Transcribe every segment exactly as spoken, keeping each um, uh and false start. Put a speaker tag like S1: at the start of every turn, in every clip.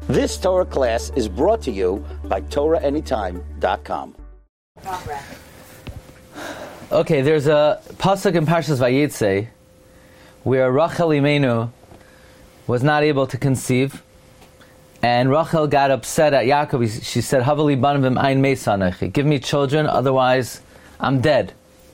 S1: This Torah class is brought to you by Torah Anytime dot com.
S2: Okay, there's a pasuk in Parshas Vayetze where Rachel Imenu was not able to conceive, and Rachel got upset at Yaakov. She said, "Havali banavim ein meisa anochi." Give me children, otherwise I'm dead.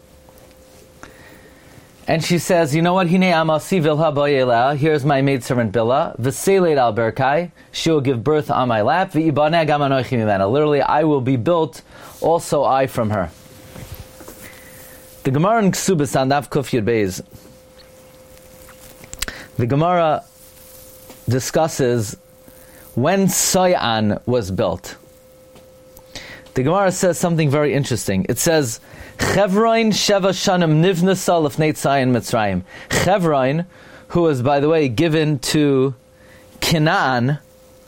S2: And she says, "You know what? Hine amasi vilha boyela. Here's my maidservant Bilhah. V'seiled al berkai. She will give birth on my lap. V'ibaneh gam anochi mimena. Literally, I will be built, also I from her." The Gemara in Ksubas on Daf Kuf Yud Beis, the Gemara discusses when Soyan was built. The Gemara says something very interesting. It says, Chevron Sheva Shanim Nivnasa Lefnei Tzayin Mitzrayim. Chevron, who was, by the way, given to Canaan,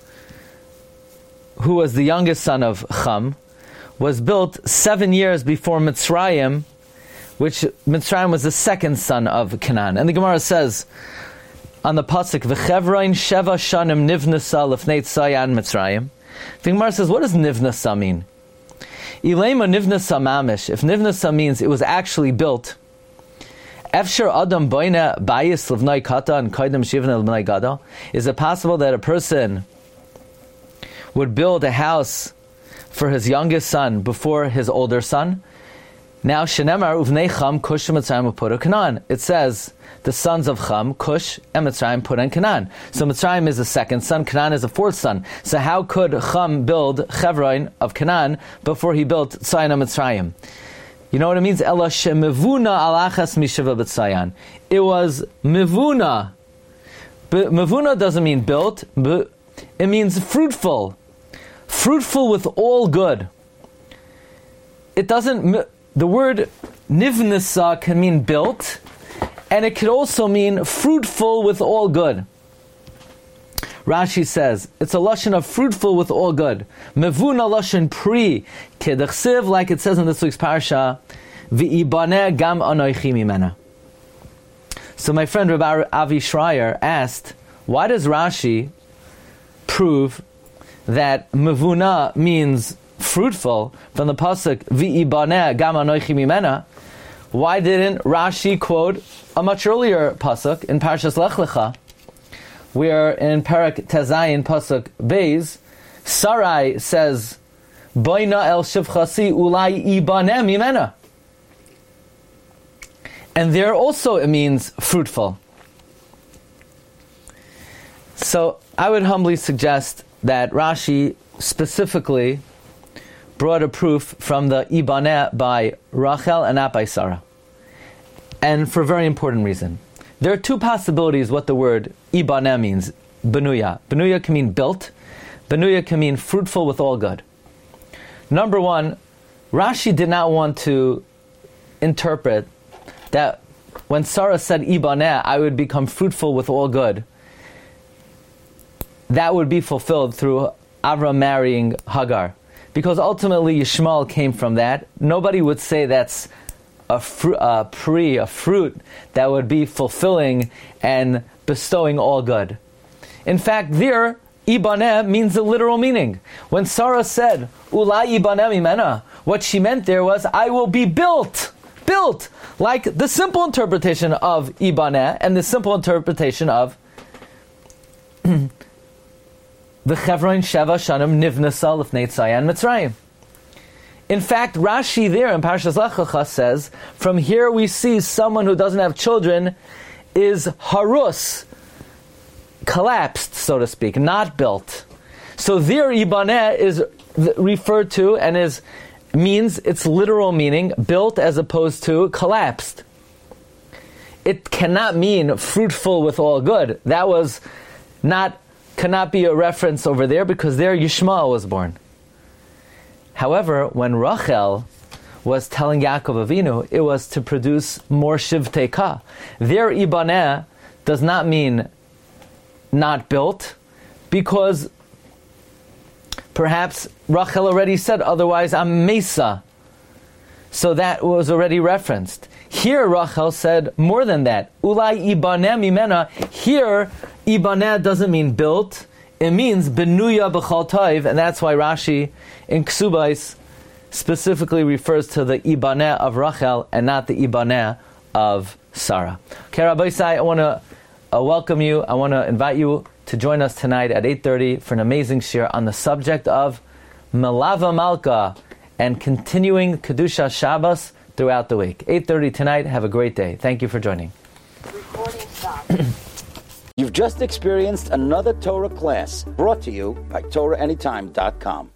S2: who was the youngest son of Cham, was built seven years before Mitzrayim, which Mitzrayim was the second son of Canaan. And the Gemara says on the pasuk, V'chevron Sheva Shanim Nivnasa Lefnei Tzayin Mitzrayim. The Gemara says, what does Nivnasa mean? Ilema Nivnasa Mamish. If Nivnasa means it was actually built, Efshar Adam Boina Bayis Levnai Kata and Kaidam Shivna Levnai Gada. Is it possible that a person would build a house for his youngest son before his older son? Now, Shenemar Uvnei Cham Kush Mitzrayim Put Canaan. It says the sons of Cham, Kush, and Mitzrayim put in Canaan. So Mitzrayim is the second son, Canaan is the fourth son. So how could Cham build Chevron of Canaan before he built Tzayin of Mitzrayim? You know what it means? Ela shemevuna alachas mishiva b'tzayan. It was mevuna. But mevuna doesn't mean built. But it means fruitful. Fruitful with all good. It doesn't... The word nivnasa can mean built, and it could also mean fruitful with all good. Rashi says, it's a lashon of fruitful with all good. Mevuna lashon pri, kedachsiv, like it says in this week's parsha, v'ibaneh gam anochi mimena. So my friend Rabbi Avi Schreier asked, why does Rashi prove that mevuna means fruitful from the pasuk v'ibaneh gam anochi mimena? Why didn't Rashi quote a much earlier pasuk in Parshas Lech Lecha, where in Parak Tezayin pasuk Beis, Sarai says, "Boina el shivchasi ulai ibaneh mimena," and there also it means fruitful. So I would humbly suggest that Rashi specifically brought a proof from the Ibaneh by Rachel and not by Sarah. And for a very important reason. There are two possibilities what the word Ibaneh means. Benuya. Benuya can mean built. Benuya can mean fruitful with all good. Number one, Rashi did not want to interpret that when Sarah said Ibaneh, I would become fruitful with all good, that would be fulfilled through Avram marrying Hagar. Because ultimately Yishmael came from that. Nobody would say that's a, fru- a pre, a fruit that would be fulfilling and bestowing all good. In fact, there, Ibaneh means the literal meaning. When Sarah said, Ulai Ibaneh mimena, what she meant there was, I will be built. Built. Like the simple interpretation of Ibaneh and the simple interpretation of the Chevron Sheva Shanim Nivnasa Lefnei Tzayin Mitzrayim. In fact, Rashi there in Parshas Lech Lecha says, from here we see someone who doesn't have children is harus, collapsed, so to speak, not built. So there Ibaneh is referred to and is means its literal meaning, built as opposed to collapsed. It cannot mean fruitful with all good. That was not cannot be a reference over there because there Yishmael was born. However, when Rachel was telling Yaakov Avinu, it was to produce more Shivtei Ka. There Ibaneh does not mean not built, because perhaps Rachel already said, otherwise I'm Mesa. So that was already referenced. Here Rachel said more than that. Ulai Ibaneh mimena. Here Ibaneh doesn't mean built. it means benuya b'chol toiv, and that's why Rashi in Ksubais specifically refers to the ibaneh of Rachel and not the ibaneh of Sarah. Okay, Rabbi Isai, I want to uh, welcome you. I want to invite you to join us tonight at eight thirty for an amazing shir on the subject of Melava Malka and continuing Kedusha Shabbos throughout the week. eight thirty tonight. Have a great day. Thank you for joining.
S3: Recording stopped.
S1: You've just experienced another Torah class brought to you by Torah Anytime dot com.